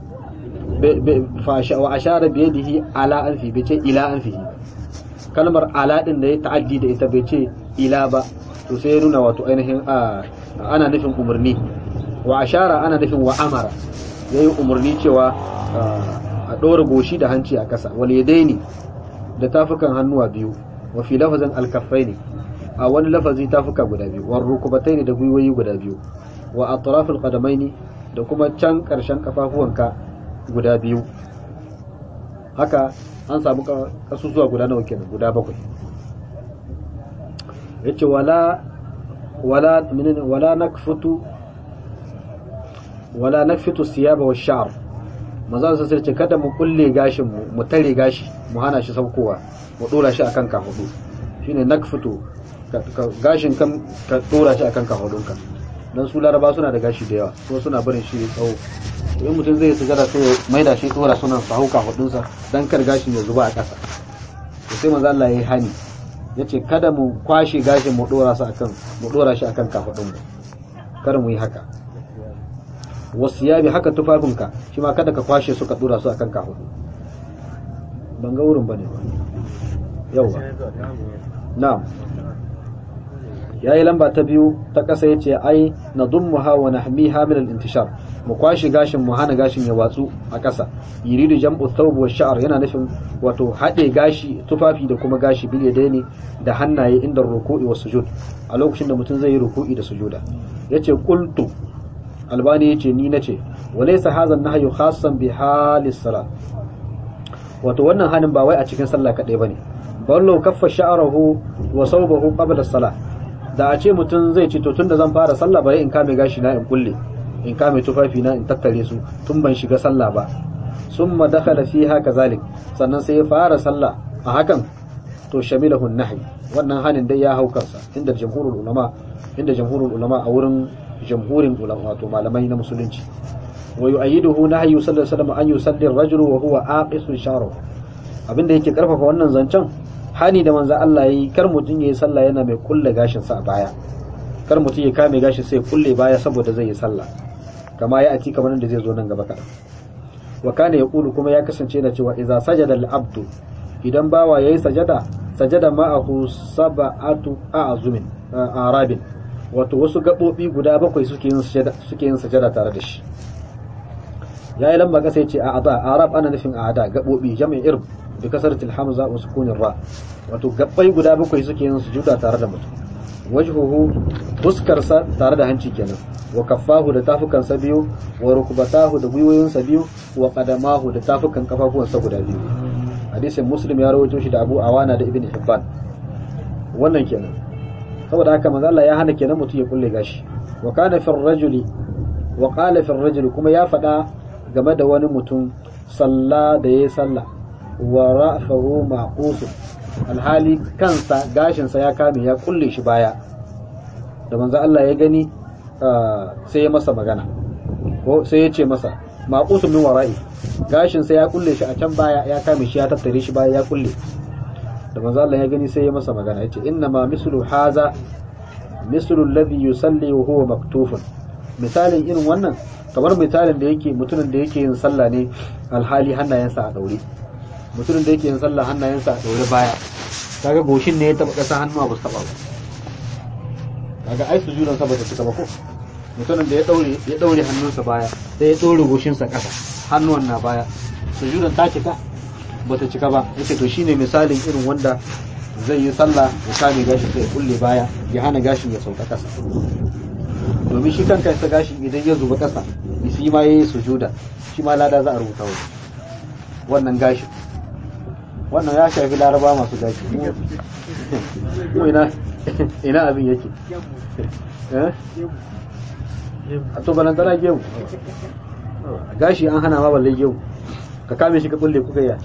wa ashara bi yadihi ala anfi bai ce ila anfihi kalmar ala din da ya ta'addi da ita bai ce ila ba to sai ya nuna wato ainihin ana nufin umarni wa ashara ana nufin wa amara yayi umarni cewa a ɗora goshi da hanci a ƙasa wal yadaini da tafukan hannuwa biyu wa fi lafazin alkaffaini a wani lafazi tafuka guda biyu wa rukubataini da gwiwoyi guda biyu wa atrafil qadamaini da kuma can ƙarshen kafafuwanka guda biyu haka an samu kasusuwa guda nawa kenan guda 7 yace wala nakfutu siyaba wa sha'r maza su sai ce kada mu kulle gashin mu tare gashi mu hana shi saukowa mu dora shi akan kafudu shine nakfutu gashin kan ka dora shi akan kafudunka dan su laraba suna da gashi da yawa ko suna barin shi tsawo in mutum zai sujada sai maida shi dora sunan sa hauka hudunsa dan kar gashin ya zuba a ƙasa to sai manzo Allah yayi hani yace kada mu kwashe gashin mu dora shi akan kafudun mu kar mu yi haka wasiyabi haka tufafinka shi ma kada ka kwashe su ka dora su akan kafudu ban ga wurin bane yawa na'am yayi lamba ta 2 ta kasa yace ai nadummuha wa nahmiha min al-intishar mu kwashi gashin mu hana gashin ya watsu a kasa yiridu jam'u thawb wa sha'r yana nufin wato hade gashi tufafi da kuma gashi bil yadaini da hannaye inda ruku'i wa sujud a lokacin da mutum zai yi ruku'i da sujuda yace qultu albani yace ni nace walaysa hadha an-nahyu khassan bi halis salat wato wannan hanin ba wai a cikin sallah kadai bane ballo kaffa sha'ruhu wa sawbahu qabla as-salah da a ce mutum zai ce to tunda zan fara sallah bari in kame gashi na in kulle in kame tufafi na in tattare su tun ban shiga sallah ba summa dakhala fiha kazalik sannan sai ya fara sallah a hakan to shamilahu an-nahy wannan hanin dai ya haukarsa inda jamhurul ulama a wurin jamhurin ulama wato malamai na musulunci wa yu'ayyiduhu nahyu sallallahu alaihi wasallam an yusalli ar-rajulu wa huwa aqisu sha'ruhu abinda yake karfafa wannan zancen hani da manzo Allah yayi kar mutun yayi sallah yana mai kulle gashin sa a baya kar mutun ya kame gashin sai kulle baya saboda zai yi sallah kama ya ati kamar da zai zo nan gaba kadan wa kana yaqulu kuma ya kasance yana cewa idza sajada al-abdu idan bawa yayi sajada ma'ahu sab'atu a'zumin arabin wato wasu gabobi guda 7 suke yin sajada tare da shi yayi lamba kasa yace a'da arab ana nufin a'da gabobi jami'in irb bi kasratil hamza wa sukunir ra wato gabbai guda 7 suke yin sujuda tare da mutum wajhuhu fuskarsa tare da hanci kenan wa kaffahu da tafukan sa biyu wa rukbatahu da gwiwoyin sa biyu wa qadamahu da tafukan kafafuwan sa guda biyu hadisin muslim ya rawaito shi da Abu Awana da Ibn Hibban wannan kenan saboda haka manzo Allah ya hana kenan mutum ya kulle gashi wa kana fi ar-rajuli wa qala fi ar-rajuli kuma ya fada game da wani mutum salla da yayi sallah wa ra'fahu maqus alhali kansa gashin sa ya kame ya kulle shi baya da manzo Allah ya gani sai ya masa magana ko sai ya ce masa maqus min wara'i gashin sa ya kulle shi a can baya ya kame shi ya tattare shi baya ya kulle da manzo Allah ya gani sai ya masa magana yace inna ma mislu haza mislu alladhi yusalli wa huwa maktufun misalin irin wannan kamar misalin da yake mutumin da yake yin sallah ne alhali hannayensa a daure mutumin da yake yin sallah hannayensa a daure baya kaga goshin ne ya taba kasa hannuwa ba su taba ba kaga ai sujudan sa ba ta cika ba ko mutumin da ya daure hannunsa baya sai ya dore goshin sa kasa hannuwan na baya sujudan ta cika bata cika ba. Yace to shine misalin irin wanda zai yi sallah ya kame gashi sai ya kulle baya ya hana gashin ya sauka kasa, domin shi kanka sa gashi idan ya zuba kasa shi ma yayi sujuda shi ma lada za a rubuta wannan gashi. Wannan ya shafi laraba masu gashi mu ina abin yake a to balantana gemu gashi an hana ma balle gemu ka kame shi ka kulle kuka ya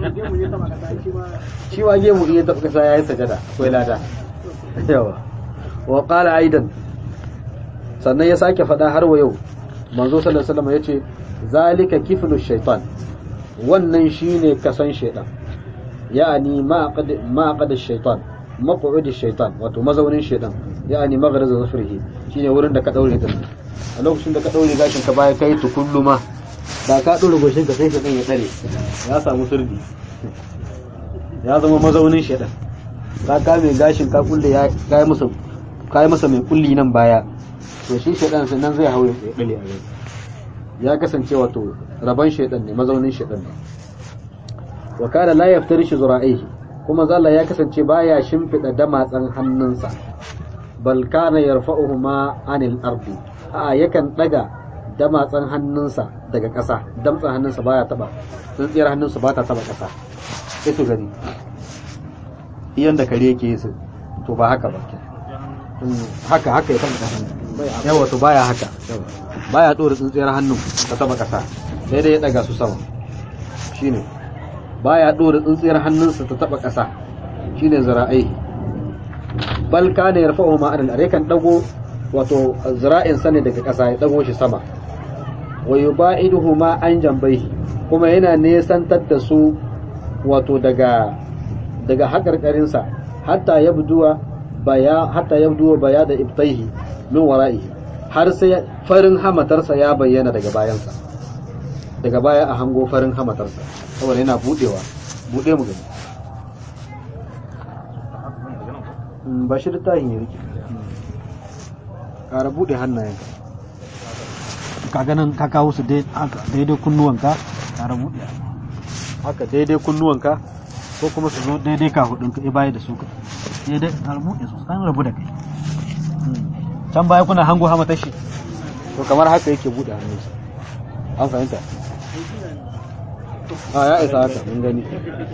shi ma gemu iya taɓa kasa ya yi sajada akwai lada yawa. Wa qala aidan, sannan ya sake faɗa har wa yau manzo sallallahu alaihi wasallam yace zalika kiflu shaytan, wannan shine kasan shaytan, yani ma qad shaytan maq'ud shaytan, wato mazaunin shaytan, yani maghraz zafrihi, shine wurin da ka daure din a lokacin da ka daure gashin ka baya kai tukulluma da ka dole goshin ka sai shaytan ya tsare ya samu sirdi ya zama mazaunin shaytan. Ka kame gashin ka kulle ya kai masa mai kulli nan baya, to shi shaytan sai nan zai hawo ya dale a rai, ya kasance wato raban shaytan ne, mazaunin shaytan ne. Wa kana la yaftarishu zura'ihi, kuma zalla ya kasance baya shimfida damatsan hannunsa, bal kana yarfa'uhuma anil ardi, a yakan daga damatsan hannunsa daga ƙasa, damtsan hannunsa baya taba, tsintsiyar hannunsa ba ta taba ƙasa. Sai to gani iyan da kare yake yi to ba haka ba, haka ya taba ƙasa yawa, to baya haka, baya dora tsintsiyar hannun ta taba ƙasa, sai dai ya daga su sama, shine baya dora tsintsiyar hannunsa ta taba ƙasa, shine zira'ai. Bal kana yarfa'u ma anil ardi, kan dago wato zira'in sa ne daga ƙasa ya dago shi sama. Wa yubaiduhu ma an jambai, kuma yana nesantar da su wato daga hakarkarin sa, hatta yabduwa baya da ibtaihi min wara'ihi, har sai farin hamatarsa ya bayyana daga bayansa, daga baya a hango farin hamatarsa, saboda yana buɗe mu gani. Ba shi da tahin ya rike, ƙara buɗe hannayen ka ganin ka kawo su daidai kunnuwanka, ƙara buɗe haka daidai kunnuwanka, ko kuma su zo daidai ka hudunka ya baya da su daidai, ƙara buɗe su kan rabu da kai can baya kuna hango hamatar shi, to kamar haka yake buɗe hannunsa, an fahimta? Ya isa haka mun gani,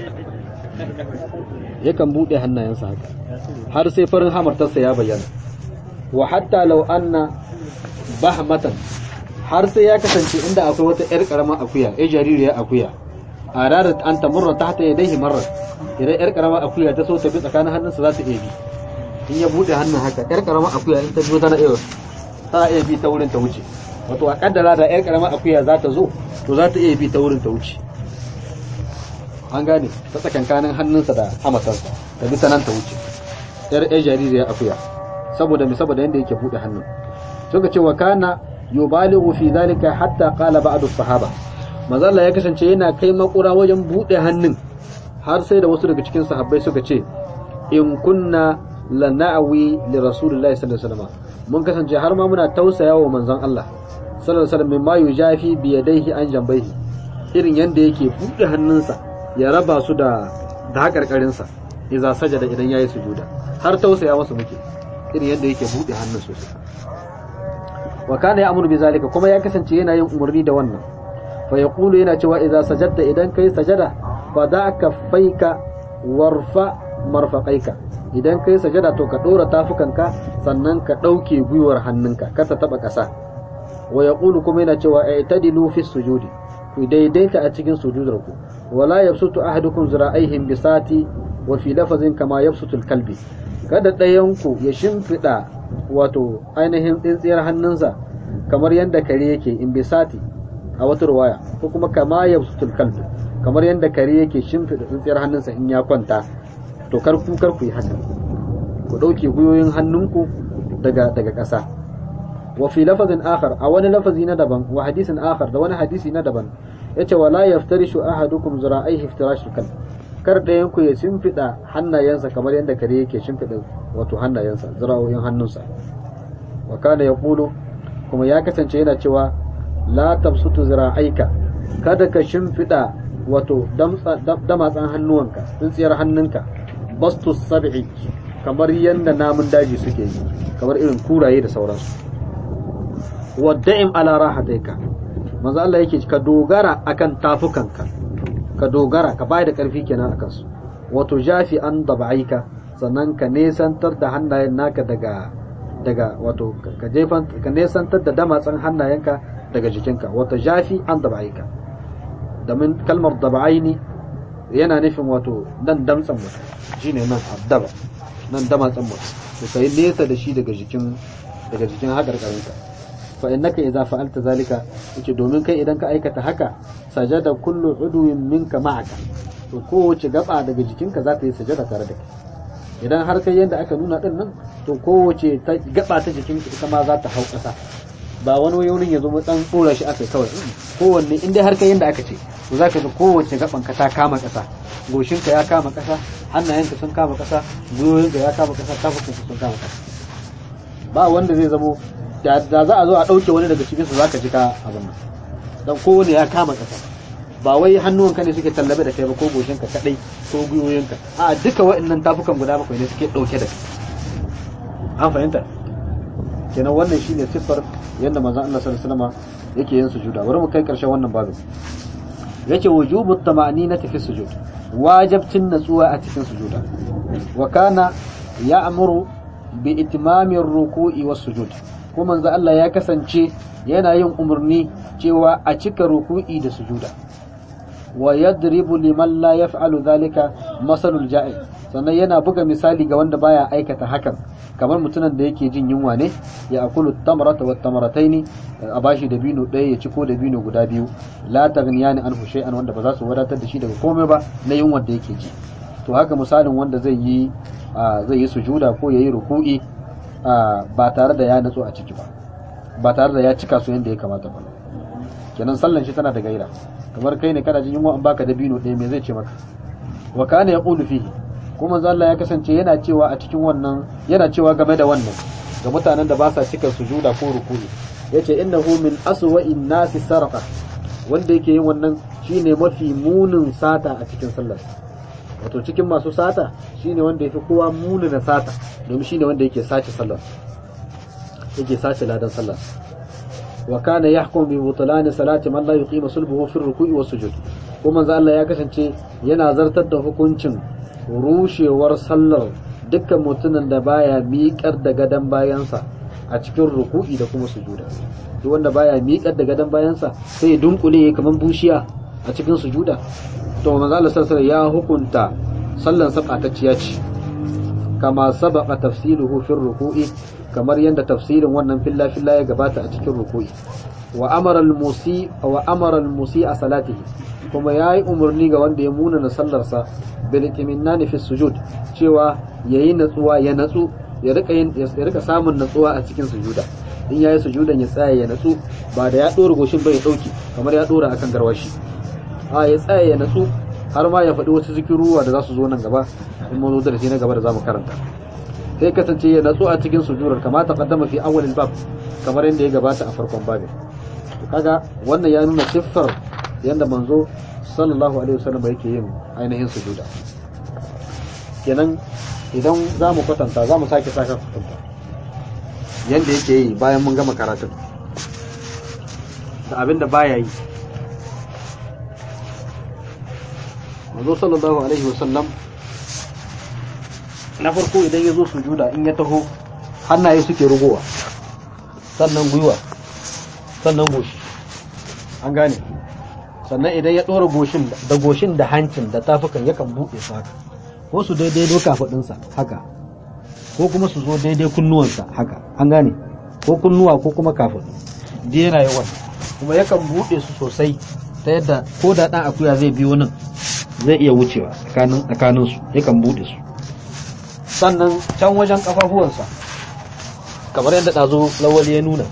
yakan bude hannayensa haka har sai farin hamartarsa ya bayyana. Wa hatta law anna bahmatan, har sai ya kasance inda akwai wata yar karamar akuya, jaririyar akuya, aradat an tamurra tahta yadayhi marrat, idan yar karamar akuya ta so ta bi tsakanin hannunsa za ta iya bi, in ya bude hannun haka yar karamar akuya in ta zo tana iya bi ta wurin ta wuce, wato a kaddara da yar karamar akuya za ta zo to za ta iya bi ta wurin ta wuce, an gane, ta tsakankanin hannunsa da hamatarsa ta bi ta nan ta wuce, yar jaririyar akuya, saboda yanda yake bude hannun. Suka ce wa kana yubalighu fi dhalika hatta qala ba'du sahaba, manzo Allah ya kasance yana kai makura wajen bude hannun, har sai da wasu daga cikin sahabbai suka ce in kunna lana'wi li rasulillahi sallallahu alaihi wasallam, mun kasance har ma muna tausaya wa manzon Allah sallallahu alaihi wasallam mimma yujafi bi yadayhi an jambaihi, irin yanda yake bude hannunsa ya raba su da hakarkarinsa idza sajada, idan yayi sujuda, har tausaya masa muke irin yanda yake bude hannun sosai. Wa kana ya'muru bi zalika, kuma ya kasance yana yin umarni da wannan, fa yaqulu, yana cewa idza sajadta, idan kai sajada fa da kaffaika warfa marfaqaika, idan kai sajada to ka dora tafukanka sannan ka dauke gwiwar hannunka kar ta taba kasa. Wa yaqulu, kuma yana cewa i'tadilu fi sujudi, ku daidaita a cikin sujudarku, wala yabsutu ahadukum zira'aihim bisati wa fi lafazin kama yabsutu al-kalbi, kada dayanku ya shimfida wato ainihin tsintsiyar hannunsa kamar yanda kare yake, in bisati a wata riwaya, ko kuma kama yabsutu al-kalbi, kamar yanda kare yake shimfida tsintsiyar hannunsa in ya kwanta, to kar ku yi haka, ku dauke guyoyin hannunku daga ƙasa. Wa fi lafazin akhar, a wani lafazi na daban, wa hadisin akhar, da wani hadisi na daban, yace wala yaftarishu ahadukum zira'aihi iftirashul kalb, kar dayan ku ya shimfida hannayensa kamar yadda kare yake shimfida wato hannayensa, zira'o'in hannunsa. Wa kana yaqulu, kuma ya kasance yana cewa la tabsutu zira'aika, kada ka shimfida wato damatsan hannuwanka tsintsiyar hannunka bastu sab'i kamar yanda namun daji suke yi kamar irin kuraye da sauransu wadda'im ala rahataika manzo Allah yake ka dogara akan tafukanka ka dogara ka bayar da karfi kenan akan su wato jafi an dab'aika sannan ka nesantar da hannayen naka daga wato ka nesantar da damatsan hannayenka daga jikinka wato jafi an dab'aika domin kalmar dab'aini yana nufin wato dan damtsan mutum shine nan addaba nan damatsan mutum to kai nesa da shi daga jikin hakarkarinka fa innaka idza fa'alta zalika yace domin kai idan ka aikata haka sajada kullu udwin minka ma'aka to kowace gaba daga jikinka za ta yi sajada tare da kai idan har kai yanda aka nuna din nan to kowace gaba ta jikinka ita ma za ta hau kasa ba wani wurin ya zo mu dan tsora shi aka kawai kowanne in dai har kai yanda aka ce to zaka ga kowace gaban ka ta kama kasa goshinka ya kama kasa hannayenka sun kama kasa gwiwoyinka ya kama kasa tafukanka sun kama kasa ba wanda zai zamo da za a zo a ɗauke wani daga cikinsu za ka ji ka abin nan don kowane ya kama ƙasa ba wai hannuwanka ne suke tallabe da kai ba ko goshinka kaɗai ko gwiwoyinka a duka waɗannan tafukan guda bakwai ne suke ɗauke da kai an fahimta kenan wannan shine siffar yadda manzon Allah sallallahu alaihi wasallam yake yin sujuda bari mu kai ƙarshen wannan babin yace wujubu tama'ninati fi sujud wajibcin natsuwa a cikin sujuda wa kana ya'muru bi itmamir ruku'i was sujud kuma manzo Allah ya kasance yana yin umarni cewa a cika ruku'i da sujuda wa yadribu liman la yaf'alu dhalika masalul ja'i sannan yana buga misali ga wanda baya aikata hakan kamar mutumin da yake jin yunwa ne ya akulu tamrata wat tamarataini a bashi da bino ɗaya ya ci ko da bino guda biyu la taghniyani anhu shay'an wanda ba za su wadatar da shi daga komai ba na yunwa da yake ji to haka misalin wanda zai yi sujuda ko yayi ruku'i ba tare da ya natsu a ciki ba tare da ya cika su yadda ya kamata ba kenan sallan shi tana da gaira kamar kai ne kana jin yunwa an baka dabino ɗaya me zai ce maka wa kana yaqulu fihi kuma manzo Allah ya kasance yana cewa a cikin wannan yana cewa game da wannan ga mutanen da ba sa cika sujuda ko ruku'i yace innahu min aswa'in nasi sarqa wanda yake yin wannan shine mafi munin sata a cikin sallar wato cikin masu sata shine wanda yafi kowa muni na sata domin shine wanda yake sace sallar yake sace ladan sallar wa kana yahkum bi butlan salati man la yuqima sulbuhu fi ruku'i was sujud kuma manzo Allah ya kasance yana zartar da hukuncin rushewar sallar dukkan mutumin da baya miƙar da gadan bayansa a cikin ruku'i da kuma sujuda duk wanda baya miƙar da gadan bayansa sai ya dunkule kaman bushiya a cikin sujuda to manzo Allah sallallahu ya hukunta sallan sabatacciya ce kama sabaqa tafsiluhu fi ruku'i kamar yanda tafsirin wannan filla ya gabata a cikin ruku'i wa amara al-musi a salatihi kuma yayi umarni ga wanda ya muna na sallarsa bil itminani fi sujud cewa yayi natsuwa ya natsu ya rika samun natsuwa a cikin sujuda in yayi sujudan ya tsaya ya natsu ba da ya dora goshin ba ya dauki kamar ya dora akan garwashi ya tsaya ya natsu har ma ya faɗi wasu zikiruwa da za su zo nan gaba in mun zo da shi na gaba da zamu karanta sai kasance ya natsu a cikin sujudar kamar ta kaddama fi awwalil bab kamar yadda ya gabata a farkon babin kaga wannan ya nuna siffar yanda manzo sallallahu alaihi wasallam yake yin ainihin sujuda kenan idan zamu kwatanta zamu sake kwatanta yanda yake yi bayan mun gama karatun da abinda baya yi manzo sallallahu alaihi wasallam na farko idan ya zo sujuda in ya taho hannaye suke rugowa sannan gwiwa sannan goshi an gane sannan idan ya ɗora goshin da hancin da tafukan yakan buɗe su haka ko su daidai doka faɗinsa haka ko kuma su zo daidai kunnuwansa haka an gane ko kunnuwa ko kuma kafin da yana yawan kuma yakan buɗe su sosai ta yadda ko da ɗan akuya zai biyo nan zai iya wucewa tsakaninsu yakan buɗe su sannan can wajen kafafuwansa kamar yadda ɗazo lawali ya nuna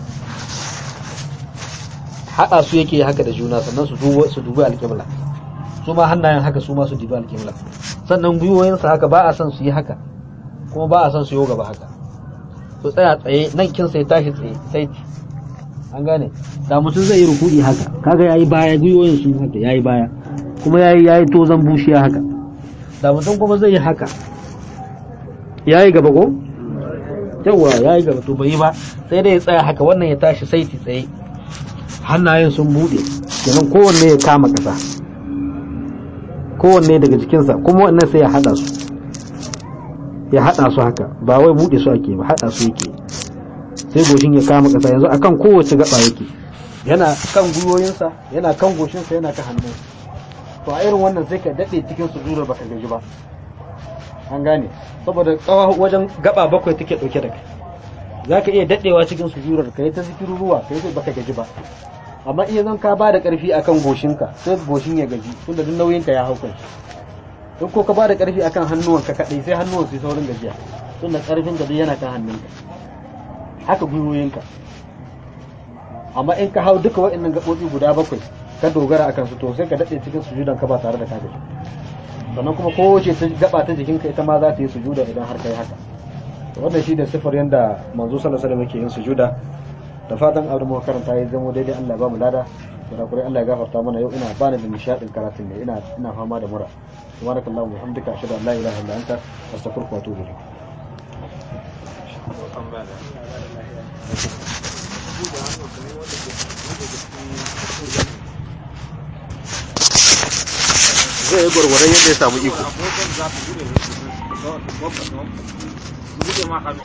haɗa su yake haka da juna sannan su dubi alƙibla su ma hannayen haka su ma su dubi alƙibla sannan gwiwoyinsa haka ba a son su yi haka kuma ba a son su yi gaba haka su tsaya tsaye nan kinsa ya tashi tsaye sai an gane da mutum zai yi rukudi haka kaga yayi baya gwiwoyin sun haka yayi baya kuma yayi tozan bushiya haka. Da mutum kuma zai yi haka yayi gaba ko yawa yayi gaba to bai yi ba, sai dai ya tsaya haka, wannan ya tashi saiti tsaye, hannayen sun bude kenan kowanne ya kama kasa, kowanne daga jikinsa, kuma wannan sai ya hada su haka, ba wai bude su ake ba, hada su yake, sai goshin ya kama kasa. Yanzu akan kowace gaba yake, yana kan gwiwoyinsa, yana kan goshinsa, yana kan hannunsa. To a irin wannan sai ka dade cikin sujudar baka gaji ba, an gane, saboda tsawa wajen gaba 7 take dauke da kai, zaka iya dadewa cikin sujudar kai ta zikirin ruwa kai sai baka gaji ba. Amma iya zan ka bada karfi akan goshinka sai goshin ya gaji, tunda duk nauyinka ya hauka shi. In ko ka bada karfi akan hannuwanka kadai sai hannuwan su saurin gajiya, tunda karfin ka duk yana kan hannunka, haka gwiwoyinka. Amma in ka hau duka waɗannan gaɓoɓi guda 7 ka dogara akan su, to sai ka dade cikin sujudan ka ba tare da ka gaji. Sannan kuma kowace gaba ta jikinka ita ma za ta yi sujuda idan har kai haka. Wannan shi da sifar yanda manzo sallallahu alaihi wasallam yake yin sujuda. Da fatan abin muka karanta ya zama daidai, Allah ya ba mu lada, da kurai Allah ya gafarta mana. Yau ina bani da nishadin karatun ne, ina fama da mura. Subhanakallahu wa bihamdika, ashhadu an la ilaha illa anta, astaghfiruka wa atubu ilayk. Zai yi gwargwaron yadda ya samu iko.